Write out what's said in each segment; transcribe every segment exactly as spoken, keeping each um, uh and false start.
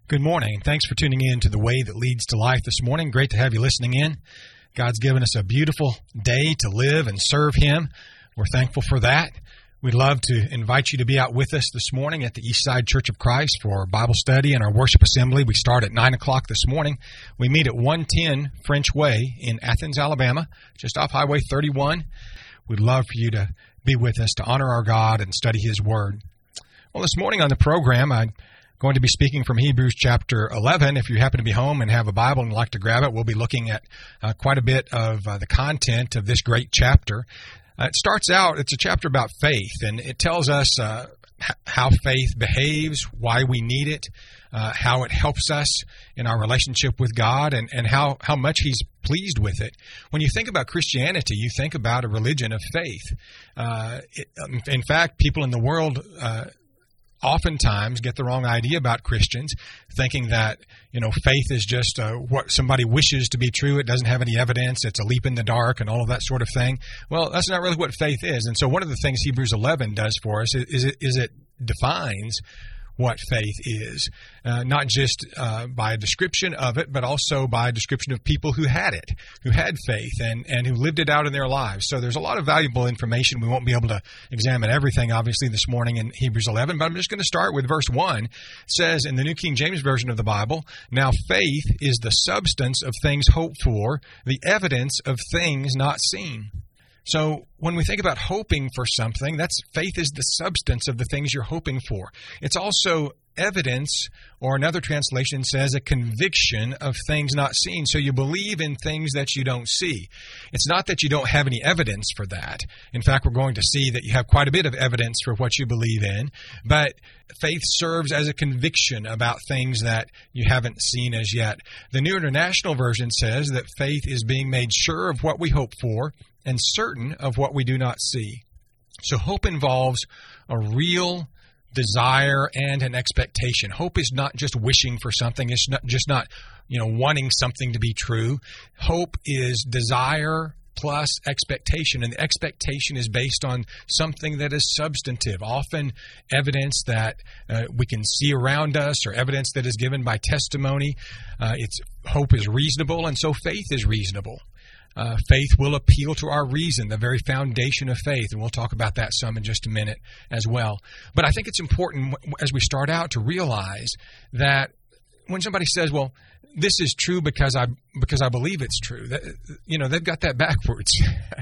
Good morning. Thanks for tuning in to The Way That Leads to Life this morning. Great to have you listening in. God's given us a beautiful day to live and serve Him. We're thankful for that. We'd love to invite you to be out with us this morning at the Eastside Church of Christ for our Bible study and our worship assembly. We start at nine o'clock this morning. We meet at one ten French Way in Athens, Alabama, just off Highway thirty-one. We'd love for you to be with us to honor our God and study His Word. Well, this morning on the program, I'm going to be speaking from Hebrews chapter eleven. If you happen to be home and have a Bible and like to grab it, we'll be looking at uh, quite a bit of uh, the content of this great chapter. Uh, it starts out, it's a chapter about faith, and it tells us uh, h- how faith behaves, why we need it, uh, how it helps us in our relationship with God, and, and how, how much He's pleased with it. When you think about Christianity, you think about a religion of faith. Uh, it, in fact, people in the world uh, oftentimes get the wrong idea about Christians, thinking that, you know, faith is just uh, what somebody wishes to be true. It doesn't have any evidence. It's a leap in the dark and all of that sort of thing. Well, that's not really what faith is. And so one of the things Hebrews eleven does for us is, is, it, is it defines what faith is, uh, not just uh, by a description of it, but also by a description of people who had it, who had faith and, and who lived it out in their lives. So there's a lot of valuable information. We won't be able to examine everything, obviously, this morning in Hebrews eleven, but I'm just going to start with verse one. It says in the New King James Version of the Bible, "Now faith is the substance of things hoped for, the evidence of things not seen." So when we think about hoping for something, that's faith is the substance of the things you're hoping for. It's also evidence, or another translation says a conviction of things not seen. So you believe in things that you don't see. It's not that you don't have any evidence for that. In fact, we're going to see that you have quite a bit of evidence for what you believe in, but faith serves as a conviction about things that you haven't seen as yet. The New International Version says that faith is being made sure of what we hope for and certain of what we do not see. So hope involves a real desire and an expectation. Hope is not just wishing for something. It's not just not, you know, wanting something to be true. Hope is desire plus expectation, and the expectation is based on something that is substantive, often evidence that uh, we can see around us or evidence that is given by testimony. Uh, it's hope is reasonable, and so faith is reasonable. Uh, faith will appeal to our reason, the very foundation of faith, and we'll talk about that some in just a minute as well. But I think it's important as we start out to realize that when somebody says, well, this is true because I because I believe it's true, that, you know, they've got that backwards.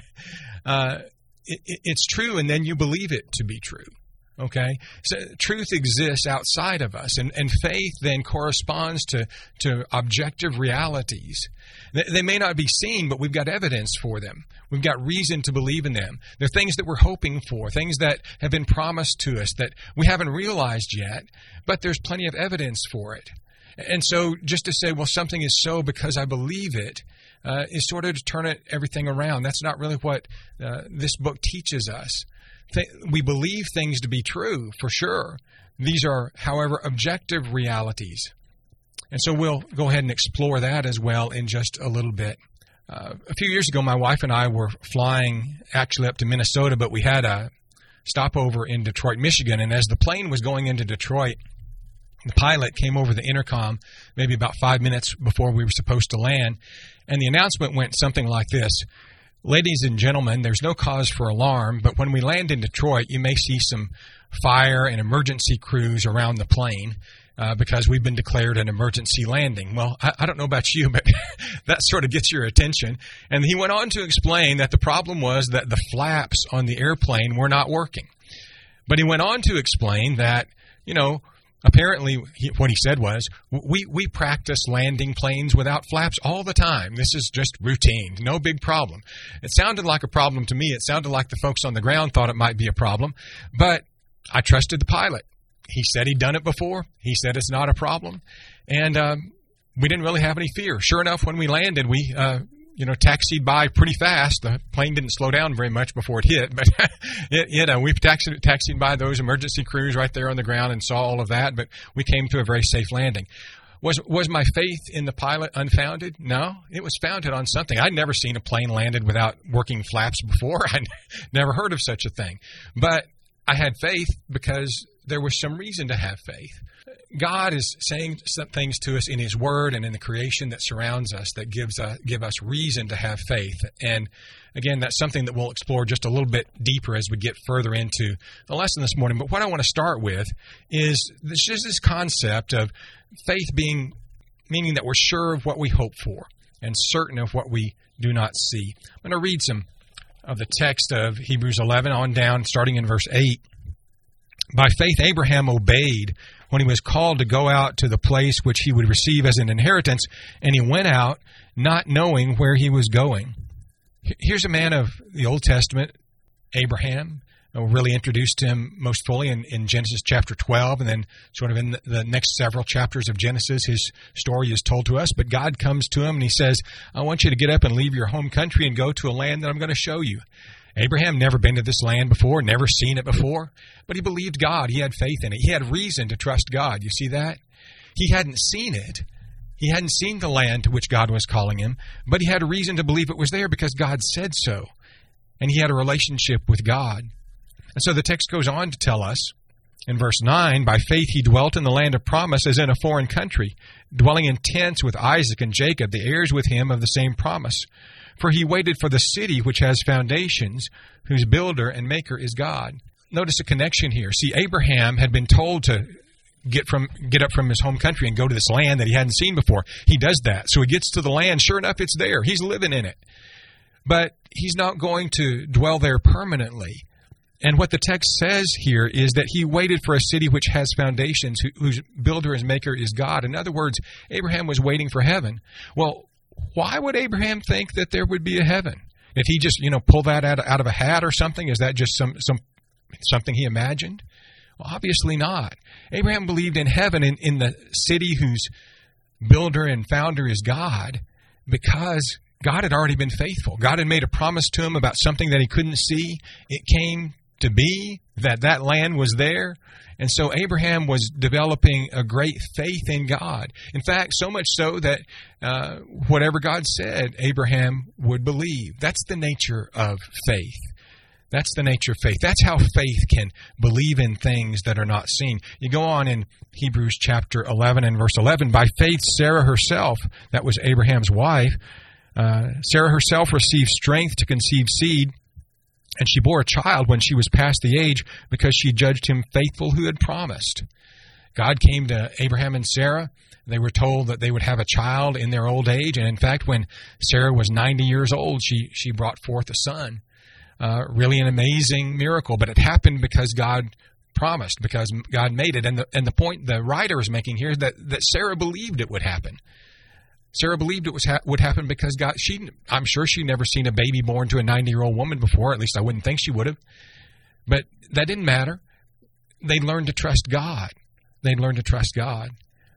uh, it, it's true, and then you believe it to be true. Okay, so truth exists outside of us, and, and faith then corresponds to, to objective realities. They, they may not be seen, but we've got evidence for them. We've got reason to believe in them. They're things that we're hoping for, things that have been promised to us that we haven't realized yet, but there's plenty of evidence for it. And so just to say, well, something is so because I believe it, uh, is sort of to turn it, everything around. That's not really what uh, this book teaches us. We believe things to be true, for sure. These are, however, objective realities. And so we'll go ahead and explore that as well in just a little bit. Uh, a few years ago, my wife and I were flying actually up to Minnesota, but we had a stopover in Detroit, Michigan. And as the plane was going into Detroit, the pilot came over the intercom maybe about five minutes before we were supposed to land. And the announcement went something like this: "Ladies and gentlemen, there's no cause for alarm, but when we land in Detroit, you may see some fire and emergency crews around the plane uh, because we've been declared an emergency landing." Well, I, I don't know about you, but that sort of gets your attention. And he went on to explain that the problem was that the flaps on the airplane were not working. But he went on to explain that, you know, apparently, he, what he said was, we, we practice landing planes without flaps all the time. This is just routine, no big problem. It sounded like a problem to me. It sounded like the folks on the ground thought it might be a problem, but I trusted the pilot. He said he'd done it before. He said it's not a problem, and um, we didn't really have any fear. Sure enough, when we landed, we uh, you know, taxied by pretty fast. The plane didn't slow down very much before it hit, but it, you know, we taxied, taxied by those emergency crews right there on the ground and saw all of that, but we came to a very safe landing. Was was my faith in the pilot unfounded? No, it was founded on something. I'd never seen a plane landed without working flaps before. I'd never heard of such a thing. But I had faith because there was some reason to have faith. God is saying some things to us in His Word and in the creation that surrounds us that gives uh, give us reason to have faith. And again, that's something that we'll explore just a little bit deeper as we get further into the lesson this morning. But what I want to start with is this, just this concept of faith being, meaning that we're sure of what we hope for and certain of what we do not see. I'm going to read some of the text of Hebrews eleven on down, starting in verse eight. By faith Abraham obeyed when he was called to go out to the place which he would receive as an inheritance, and he went out not knowing where he was going. Here's a man of the Old Testament, Abraham. We're really introduced to him most fully in, in Genesis chapter twelve, and then sort of in the, the next several chapters of Genesis, his story is told to us. But God comes to him and He says, I want you to get up and leave your home country and go to a land that I'm going to show you. Abraham never been to this land before, never seen it before, but he believed God. He had faith in it. He had reason to trust God. You see that? He hadn't seen it. He hadn't seen the land to which God was calling him, but he had a reason to believe it was there because God said so. And he had a relationship with God. And so the text goes on to tell us in verse nine, by faith he dwelt in the land of promise as in a foreign country, dwelling in tents with Isaac and Jacob, the heirs with him of the same promise. For he waited for the city which has foundations, whose builder and maker is God. Notice a connection here. See, Abraham had been told to get from get up from his home country and go to this land that he hadn't seen before. He does that. So he gets to the land. Sure enough, it's there. He's living in it. But he's not going to dwell there permanently. And what the text says here is that he waited for a city which has foundations, whose builder and maker is God. In other words, Abraham was waiting for heaven. Well, why would Abraham think that there would be a heaven? Did he just, you know, pull that out of, out of a hat or something? Is that just some, some something he imagined? Well, obviously not. Abraham believed in heaven, in, in the city whose builder and founder is God, because God had already been faithful. God had made a promise to him about something that he couldn't see. It came to be, that that land was there. And so Abraham was developing a great faith in God. In fact, so much so that uh, whatever God said, Abraham would believe. That's the nature of faith. That's the nature of faith. That's how faith can believe in things that are not seen. You go on in Hebrews chapter eleven and verse eleven. By faith, Sarah herself, that was Abraham's wife, uh, Sarah herself received strength to conceive seed, and she bore a child when she was past the age, because she judged him faithful who had promised. God came to Abraham and Sarah. They were told that they would have a child in their old age. And in fact, when Sarah was ninety years old, she, she brought forth a son. Uh, really an amazing miracle. But it happened because God promised, because God made it. And the, and the point the writer is making here is that, that Sarah believed it would happen. Sarah believed it was ha- would happen because God. She, I'm sure she'd never seen a baby born to a ninety-year-old woman before. At least I wouldn't think she would have. But that didn't matter. They learned to trust God. They learned to trust God.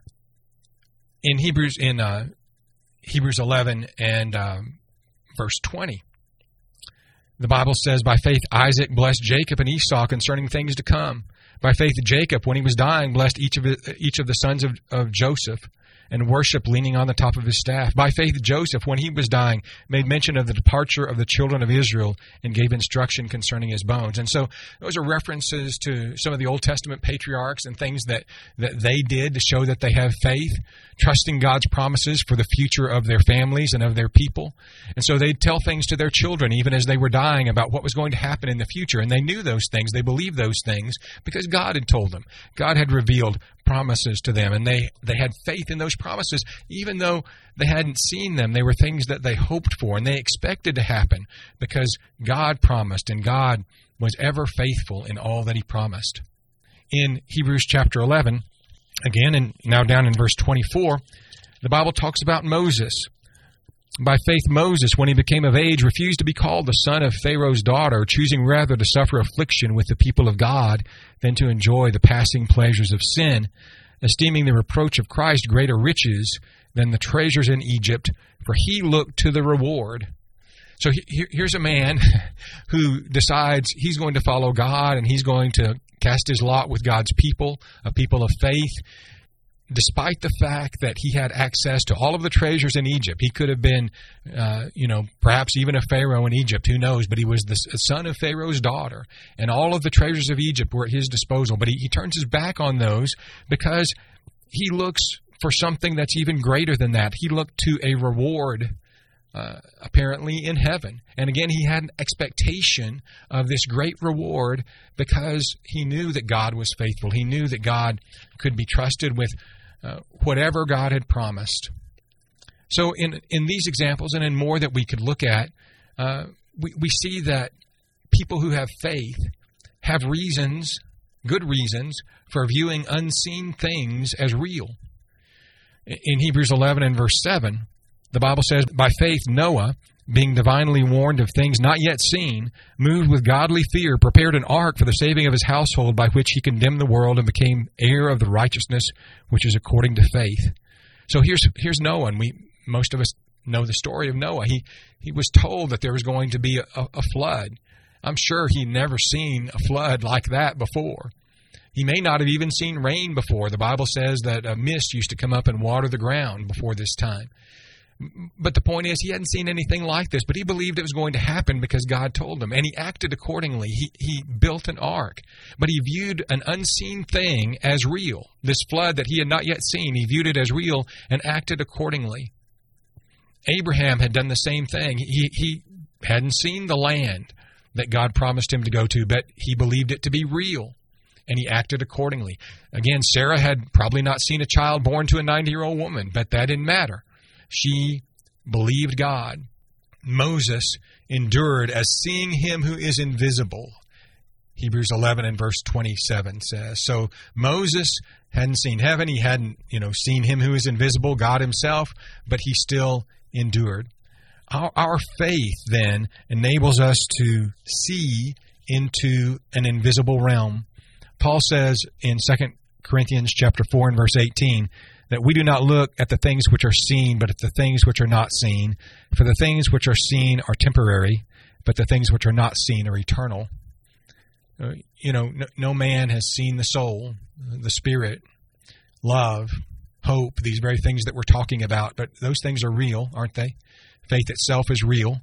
In Hebrews, in uh, Hebrews eleven and um, verse twenty, the Bible says, "By faith Isaac blessed Jacob and Esau concerning things to come. By faith Jacob, when he was dying, blessed each of the, each of the sons of, of Joseph, and worship leaning on the top of his staff. By faith, Joseph, when he was dying, made mention of the departure of the children of Israel and gave instruction concerning his bones." And so those are references to some of the Old Testament patriarchs and things that, that they did to show that they have faith, trusting God's promises for the future of their families and of their people. And so they'd tell things to their children, even as they were dying, about what was going to happen in the future. And they knew those things. They believed those things because God had told them. God had revealed promises to them, and they, they had faith in those promises, even though they hadn't seen them. They were things that they hoped for, and they expected to happen because God promised, and God was ever faithful in all that He promised. In Hebrews chapter eleven, again, and now down in verse twenty-four, the Bible talks about Moses. By faith, Moses, when he became of age, refused to be called the son of Pharaoh's daughter, choosing rather to suffer affliction with the people of God than to enjoy the passing pleasures of sin, esteeming the reproach of Christ greater riches than the treasures in Egypt, for he looked to the reward. So he, here's a man who decides he's going to follow God, and he's going to cast his lot with God's people, a people of faith, despite the fact that he had access to all of the treasures in Egypt. He could have been, uh, you know, perhaps even a Pharaoh in Egypt, who knows, but he was the son of Pharaoh's daughter, and all of the treasures of Egypt were at his disposal. But he, he turns his back on those because he looks for something that's even greater than that. He looked to a reward, uh, apparently in heaven. And again, he had an expectation of this great reward because he knew that God was faithful. He knew that God could be trusted with uh, whatever God had promised. So in in these examples and in more that we could look at, uh, we, we see that people who have faith have reasons, good reasons, for viewing unseen things as real. In Hebrews eleven and verse seven, the Bible says, by faith Noah, being divinely warned of things not yet seen, moved with godly fear, prepared an ark for the saving of his household, by which he condemned the world and became heir of the righteousness which is according to faith. So here's here's Noah, and we most of us know the story of Noah. He he was told that there was going to be a, a flood. I'm sure he'd never seen a flood like that before. He may not have even seen rain before. The Bible says that a mist used to come up and water the ground before this time. But the point is, he hadn't seen anything like this, but he believed it was going to happen because God told him, and he acted accordingly. He, he built an ark, but he viewed an unseen thing as real. This flood that he had not yet seen, he viewed it as real and acted accordingly. Abraham had done the same thing. He, he hadn't seen the land that God promised him to go to, but he believed it to be real, and he acted accordingly. Again, Sarah had probably not seen a child born to a ninety-year-old woman, but that didn't matter. She believed God. Moses endured as seeing him who is invisible. Hebrews eleven and verse twenty-seven says. So Moses hadn't seen heaven. He hadn't, you know, seen him who is invisible, God himself, but he still endured. Our, our faith then enables us to see into an invisible realm. Paul says in Second Corinthians chapter four and verse eighteen that we do not look at the things which are seen, but at the things which are not seen. For the things which are seen are temporary, but the things which are not seen are eternal. Uh, you know, no, no man has seen the soul, the spirit, love, hope, these very things that we're talking about, but those things are real, aren't they? Faith itself is real.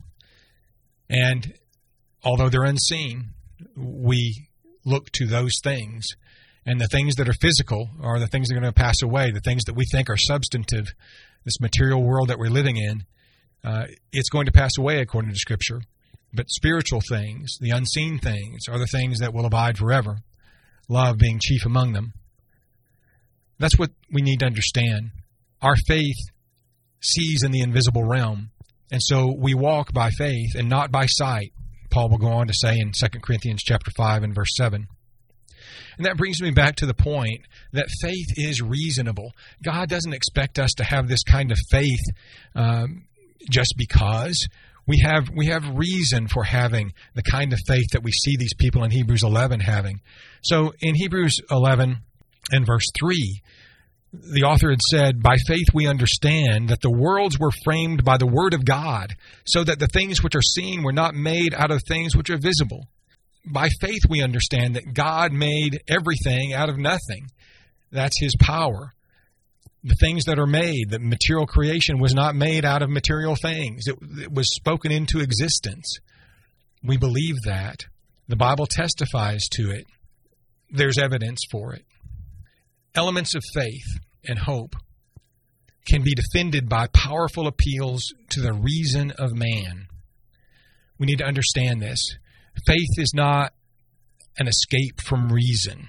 And although they're unseen, we look to those things. And the things that are physical are the things that are going to pass away, the things that we think are substantive, this material world that we're living in, uh, it's going to pass away according to Scripture. But spiritual things, the unseen things, are the things that will abide forever, love being chief among them. That's what we need to understand. Our faith sees in the invisible realm, and so we walk by faith and not by sight, Paul will go on to say in Second Corinthians chapter five and verse seven. And that brings me back to the point that faith is reasonable. God doesn't expect us to have this kind of faith um, just because. We have we have reason for having the kind of faith that we see these people in Hebrews eleven having. So in Hebrews eleven and verse three, the author had said, by faith we understand that the worlds were framed by the word of God, so that the things which are seen were not made out of things which are visible. By faith we understand that God made everything out of nothing. That's His power. The things that are made, the material creation was not made out of material things. It, it was spoken into existence. We believe that. The Bible testifies to it. There's evidence for it. Elements of faith and hope can be defended by powerful appeals to the reason of man. We need to understand this. Faith is not an escape from reason.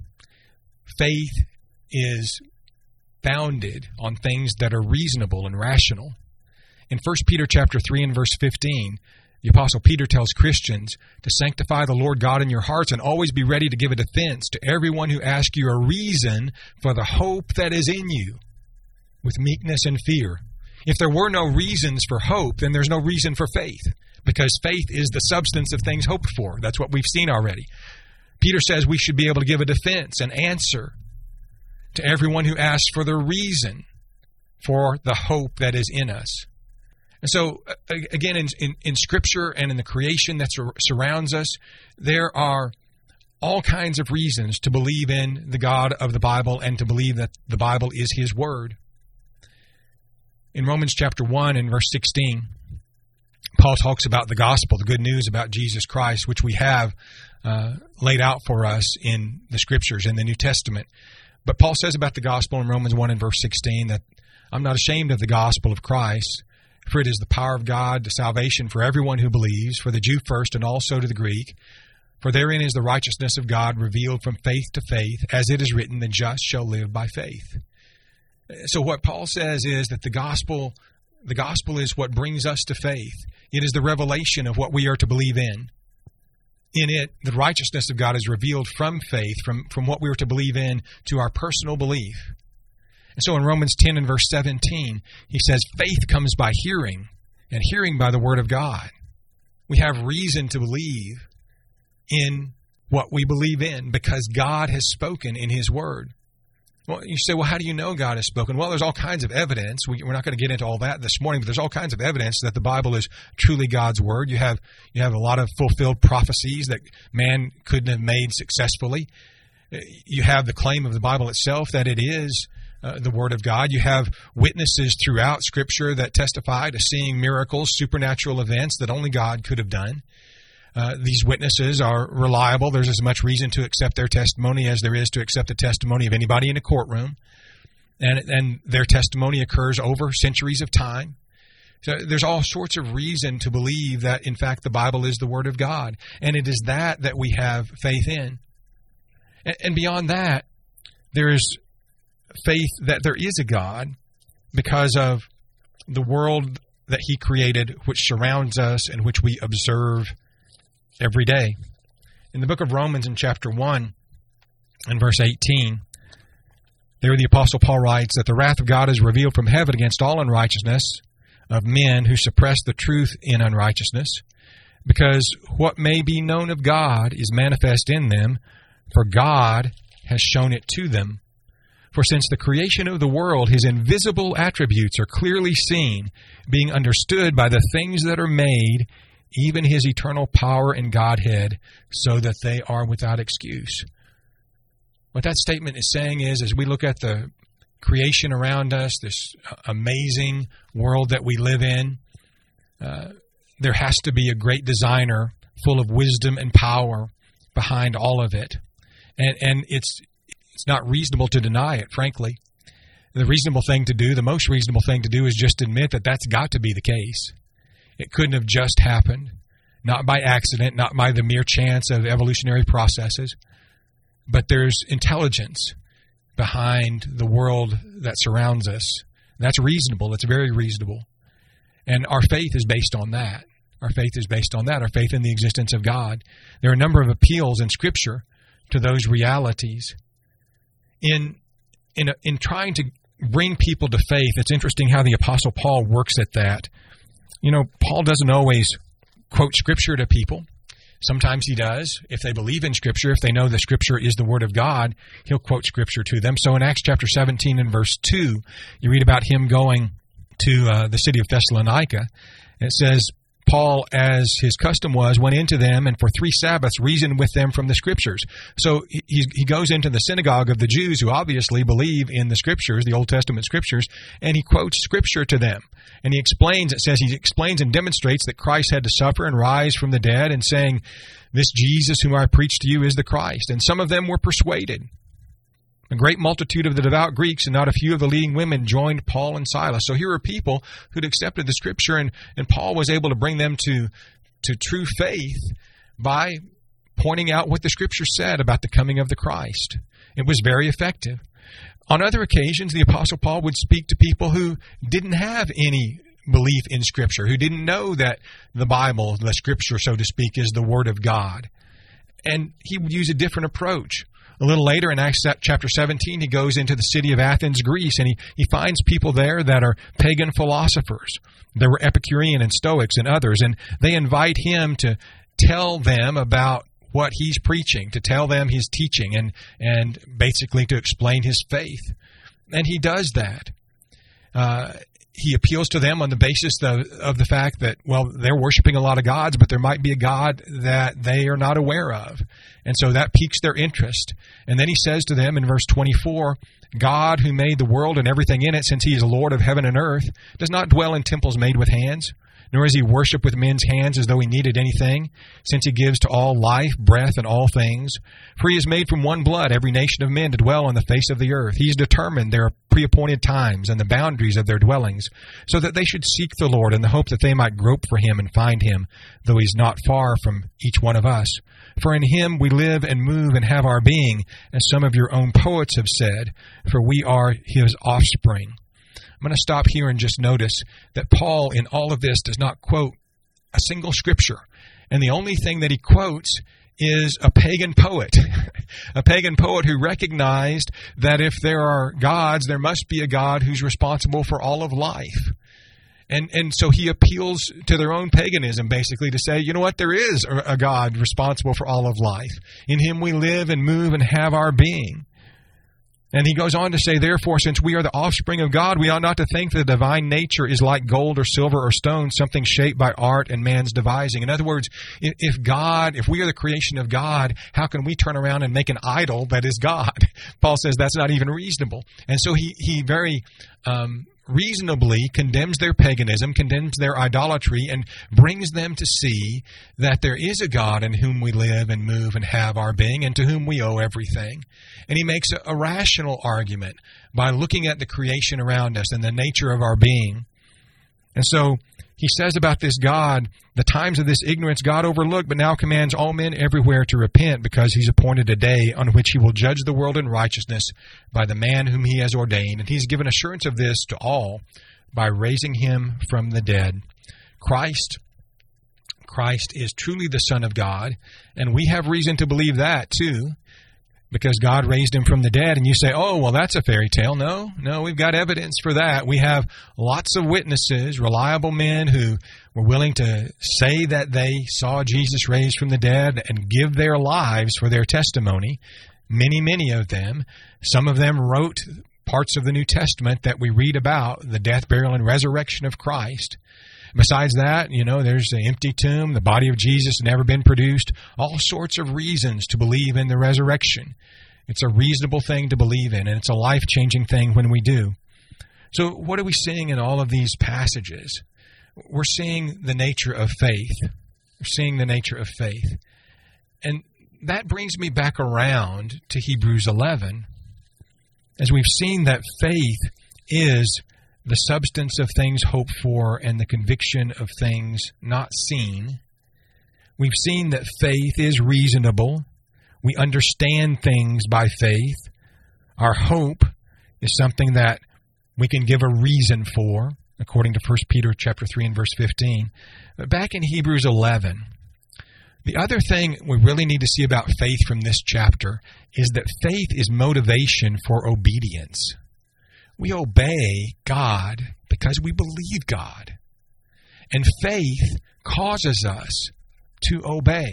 Faith is founded on things that are reasonable and rational. In First Peter chapter three and verse fifteen, the Apostle Peter tells Christians to sanctify the Lord God in your hearts and always be ready to give a defense to everyone who asks you a reason for the hope that is in you, with meekness and fear. If there were no reasons for hope, then there's no reason for faith, because faith is the substance of things hoped for. That's what we've seen already. Peter says we should be able to give a defense, an answer to everyone who asks for the reason for the hope that is in us. And so, again, in, in, in Scripture and in the creation that sur- surrounds us, there are all kinds of reasons to believe in the God of the Bible and to believe that the Bible is His Word. In Romans chapter one and verse sixteen, Paul talks about the gospel, the good news about Jesus Christ, which we have uh, laid out for us in the Scriptures, in the New Testament. But Paul says about the gospel in Romans one and verse sixteen that I'm not ashamed of the gospel of Christ, for it is the power of God to salvation for everyone who believes, for the Jew first and also to the Greek. For therein is the righteousness of God revealed from faith to faith, as it is written, the just shall live by faith. So what Paul says is that the gospel, the gospel is what brings us to faith. It is the revelation of what we are to believe in. In it, the righteousness of God is revealed from faith, from, from what we are to believe in to our personal belief. And so in Romans ten and verse seventeen, he says, faith comes by hearing, and hearing by the word of God. We have reason to believe in what we believe in because God has spoken in his word. Well, you say, well, how do you know God has spoken? Well, there's all kinds of evidence. We, we're not going to get into all that this morning, but there's all kinds of evidence that the Bible is truly God's word. You have you have a lot of fulfilled prophecies that man couldn't have made successfully. You have the claim of the Bible itself that it is uh, the word of God. You have witnesses throughout Scripture that testify to seeing miracles, supernatural events that only God could have done. Uh, these witnesses are reliable. There's as much reason to accept their testimony as there is to accept the testimony of anybody in a courtroom. And, and their testimony occurs over centuries of time. So there's all sorts of reason to believe that, in fact, the Bible is the Word of God. And it is that that we have faith in. And, and beyond that, there is faith that there is a God because of the world that He created, which surrounds us and which we observe every day. In the book of Romans in chapter one and verse eighteen, there the Apostle Paul writes that the wrath of God is revealed from heaven against all unrighteousness of men who suppress the truth in unrighteousness, because what may be known of God is manifest in them, for God has shown it to them. For since the creation of the world, his invisible attributes are clearly seen, being understood by the things that are made, even his eternal power and Godhead, so that they are without excuse. What that statement is saying is, as we look at the creation around us, this amazing world that we live in, uh, there has to be a great designer full of wisdom and power behind all of it. And, and it's, it's not reasonable to deny it, frankly. The reasonable thing to do, the most reasonable thing to do is just admit that that's got to be the case. It couldn't have just happened, not by accident, not by the mere chance of evolutionary processes, but there's intelligence behind the world that surrounds us. That's reasonable. That's very reasonable. And our faith is based on that. Our faith is based on that, our faith in the existence of God. There are a number of appeals in Scripture to those realities. In, in, in trying to bring people to faith, it's interesting how the Apostle Paul works at that. You know, Paul doesn't always quote Scripture to people. Sometimes he does. If they believe in Scripture, if they know the Scripture is the Word of God, he'll quote Scripture to them. So in Acts chapter seventeen and verse two, you read about him going to uh, the city of Thessalonica. And it says, Paul, as his custom was, went into them and for three Sabbaths reasoned with them from the Scriptures. So he, he goes into the synagogue of the Jews who obviously believe in the Scriptures, the Old Testament Scriptures, and he quotes Scripture to them. And he explains, it says he explains and demonstrates that Christ had to suffer and rise from the dead, and saying, this Jesus whom I preach to you is the Christ. And some of them were persuaded. A great multitude of the devout Greeks and not a few of the leading women joined Paul and Silas. So here are people who'd accepted the Scripture, and, and Paul was able to bring them to, to true faith by pointing out what the Scripture said about the coming of the Christ. It was very effective. On other occasions, the Apostle Paul would speak to people who didn't have any belief in Scripture, who didn't know that the Bible, the Scripture, so to speak, is the Word of God. And he would use a different approach. A little later in Acts chapter seventeen, he goes into the city of Athens, Greece, and he, he finds people there that are pagan philosophers. There were Epicurean and Stoics and others, and they invite him to tell them about what he's preaching, to tell them his teaching, and, and basically to explain his faith. And he does that. Uh, he appeals to them on the basis of, of the fact that, well, they're worshiping a lot of gods, but there might be a God that they are not aware of. And so that piques their interest. And then he says to them in verse twenty-four, God, who made the world and everything in it, since he is Lord of heaven and earth, does not dwell in temples made with hands, nor is he worshipped with men's hands as though he needed anything, since he gives to all life, breath, and all things. For he has made from one blood every nation of men to dwell on the face of the earth. He has determined their preappointed times and the boundaries of their dwellings, so that they should seek the Lord in the hope that they might grope for him and find him, though he is not far from each one of us. For in him we live and move and have our being, as some of your own poets have said, for we are his offspring. I'm going to stop here and just notice that Paul, in all of this, does not quote a single scripture. And the only thing that he quotes is a pagan poet, a pagan poet who recognized that if there are gods, there must be a God who's responsible for all of life. And and so he appeals to their own paganism, basically, to say, you know what, there is a God responsible for all of life. In him we live and move and have our being. And he goes on to say, therefore, since we are the offspring of God, we ought not to think that the divine nature is like gold or silver or stone, something shaped by art and man's devising. In other words, if God, if we are the creation of God, how can we turn around and make an idol that is God? Paul says that's not even reasonable. And so he, he very um, reasonably condemns their paganism, condemns their idolatry, and brings them to see that there is a God in whom we live and move and have our being, and to whom we owe everything. And he makes a, a rational argument by looking at the creation around us and the nature of our being. And so he says about this God, the times of this ignorance God overlooked, but now commands all men everywhere to repent, because he's appointed a day on which he will judge the world in righteousness by the man whom he has ordained. And he's given assurance of this to all by raising him from the dead. Christ, Christ is truly the Son of God, and we have reason to believe that too, because God raised him from the dead. And you say, oh, well, that's a fairy tale. No, no, we've got evidence for that. We have lots of witnesses, reliable men who were willing to say that they saw Jesus raised from the dead and give their lives for their testimony. Many, many of them. Some of them wrote parts of the New Testament that we read about, the death, burial, and resurrection of Christ. Besides that, you know, there's the empty tomb, the body of Jesus never been produced, all sorts of reasons to believe in the resurrection. It's a reasonable thing to believe in, and it's a life-changing thing when we do. So what are we seeing in all of these passages? We're seeing the nature of faith. We're seeing the nature of faith. And that brings me back around to Hebrews eleven, as we've seen that faith is the substance of things hoped for and the conviction of things not seen. We've seen that faith is reasonable. We understand things by faith. Our hope is something that we can give a reason for, according to First Peter chapter three and verse fifteen. But back in Hebrews eleven, the other thing we really need to see about faith from this chapter is that faith is motivation for obedience. We obey God because we believe God. And faith causes us to obey.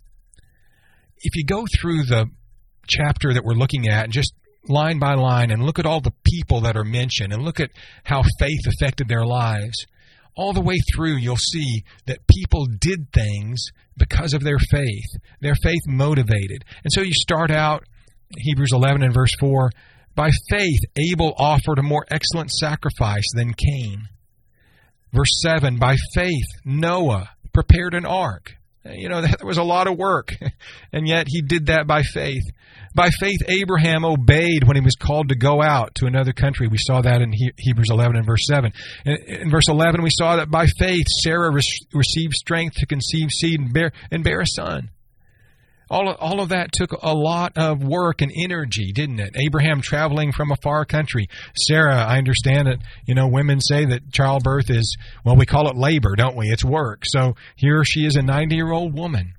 If you go through the chapter that we're looking at, and just line by line, and look at all the people that are mentioned, and look at how faith affected their lives, all the way through you'll see that people did things because of their faith. Their faith motivated. And so you start out, Hebrews eleven and verse four, by faith, Abel offered a more excellent sacrifice than Cain. Verse seven, by faith, Noah prepared an ark. You know, that was a lot of work, and yet he did that by faith. By faith, Abraham obeyed when he was called to go out to another country. We saw that in Hebrews eleven and verse seven. In verse eleven, we saw that by faith, Sarah received strength to conceive seed and bear, and bear a son. All of, all of that took a lot of work and energy, didn't it? Abraham traveling from a far country. Sarah, I understand that, you know, women say that childbirth is, well, we call it labor, don't we? It's work. So here she is, a ninety-year-old woman.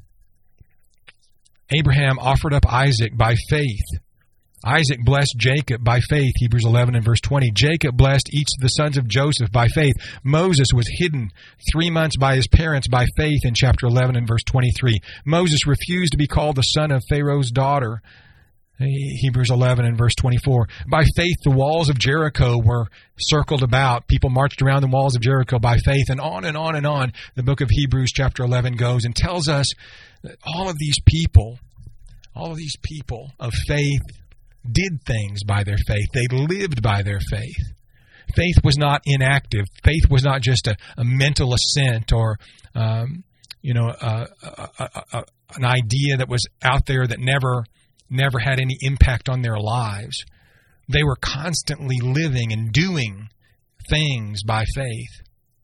Abraham offered up Isaac by faith. Isaac blessed Jacob by faith, Hebrews eleven and verse twenty. Jacob blessed each of the sons of Joseph by faith. Moses was hidden three months by his parents by faith in chapter eleven and verse twenty-three. Moses refused to be called the son of Pharaoh's daughter, Hebrews eleven and verse twenty-four. By faith, the walls of Jericho were circled about. People marched around the walls of Jericho by faith, and on and on and on. The book of Hebrews chapter eleven goes and tells us that all of these people, all of these people of faith, did things by their faith. They lived by their faith. Faith was not inactive. Faith was not just a, a mental assent or, um, you know, a, a, a, a, an idea that was out there that never, never had any impact on their lives. They were constantly living and doing things by faith.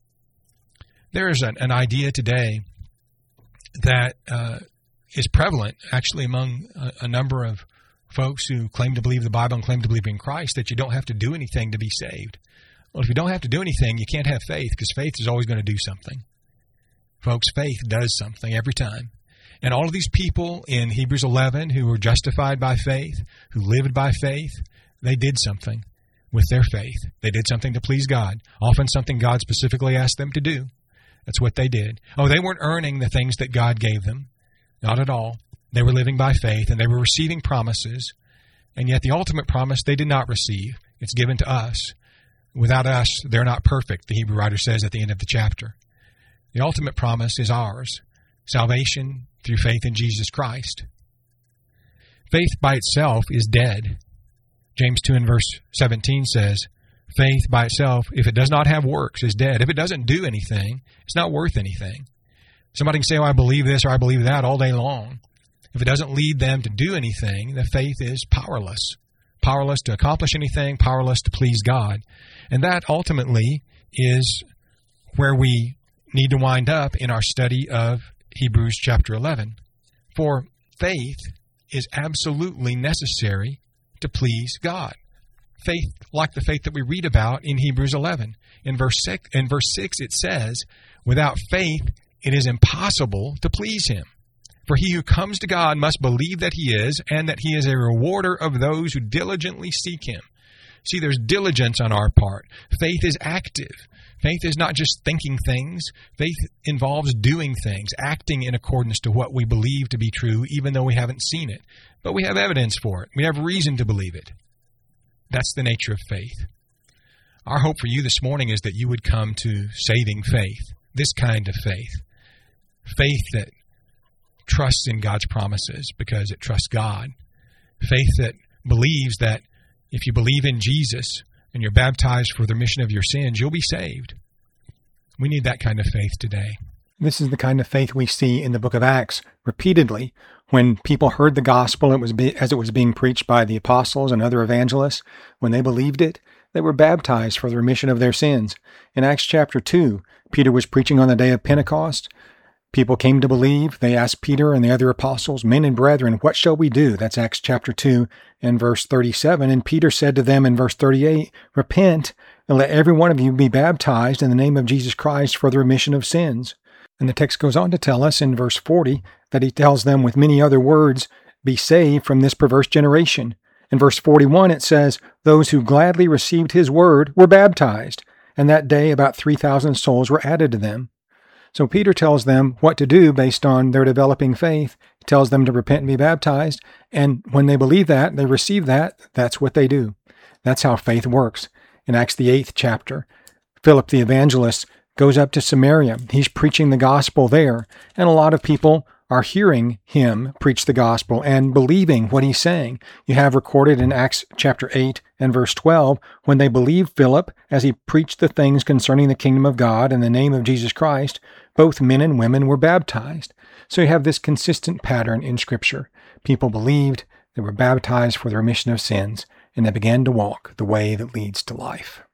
There is an, an idea today that uh, is prevalent, actually, among a, a number of folks who claim to believe the Bible and claim to believe in Christ, that you don't have to do anything to be saved. Well, if you don't have to do anything, you can't have faith, because faith is always going to do something. Folks, faith does something every time. And all of these people in Hebrews eleven who were justified by faith, who lived by faith, they did something with their faith. They did something to please God, often something God specifically asked them to do. That's what they did. Oh, they weren't earning the things that God gave them. Not at all. They were living by faith, and they were receiving promises. And yet the ultimate promise they did not receive. It's given to us. Without us, they're not perfect, the Hebrew writer says at the end of the chapter. The ultimate promise is ours. Salvation through faith in Jesus Christ. Faith by itself is dead. James two and verse seventeen says, faith by itself, if it does not have works, is dead. If it doesn't do anything, it's not worth anything. Somebody can say, oh, I believe this or I believe that all day long. If it doesn't lead them to do anything, the faith is powerless. Powerless to accomplish anything, powerless to please God. And that ultimately is where we need to wind up in our study of Hebrews chapter eleven. For faith is absolutely necessary to please God. Faith like the faith that we read about in Hebrews eleven. In verse six, in verse six it says, without faith it is impossible to please Him. For he who comes to God must believe that He is, and that He is a rewarder of those who diligently seek Him. See, there's diligence on our part. Faith is active. Faith is not just thinking things. Faith involves doing things, acting in accordance to what we believe to be true, even though we haven't seen it. But we have evidence for it. We have reason to believe it. That's the nature of faith. Our hope for you this morning is that you would come to saving faith, this kind of faith. Faith that trusts in God's promises because it trusts God. Faith that believes that if you believe in Jesus and you're baptized for the remission of your sins, you'll be saved. We need that kind of faith today. This is the kind of faith we see in the book of Acts repeatedly. When people heard the gospel it was be, as it was being preached by the apostles and other evangelists, when they believed it, they were baptized for the remission of their sins. In Acts chapter two, Peter was preaching on the day of Pentecost. People came to believe. They asked Peter and the other apostles, men and brethren, what shall we do? That's Acts chapter two and verse thirty-seven. And Peter said to them in verse thirty-eight, repent and let every one of you be baptized in the name of Jesus Christ for the remission of sins. And the text goes on to tell us in verse forty that he tells them with many other words, be saved from this perverse generation. In verse forty-one it says, those who gladly received his word were baptized. And that day about three thousand souls were added to them. So Peter tells them what to do based on their developing faith. He tells them to repent and be baptized. And when they believe that, they receive that, that's what they do. That's how faith works. In Acts the eighth chapter, Philip the evangelist goes up to Samaria. He's preaching the gospel there. And a lot of people are hearing him preach the gospel and believing what he's saying. You have recorded in Acts chapter eight and verse twelve, when they believed Philip as he preached the things concerning the kingdom of God in the name of Jesus Christ, both men and women were baptized. So you have this consistent pattern in Scripture. People believed, they were baptized for the remission of sins, and they began to walk the way that leads to life.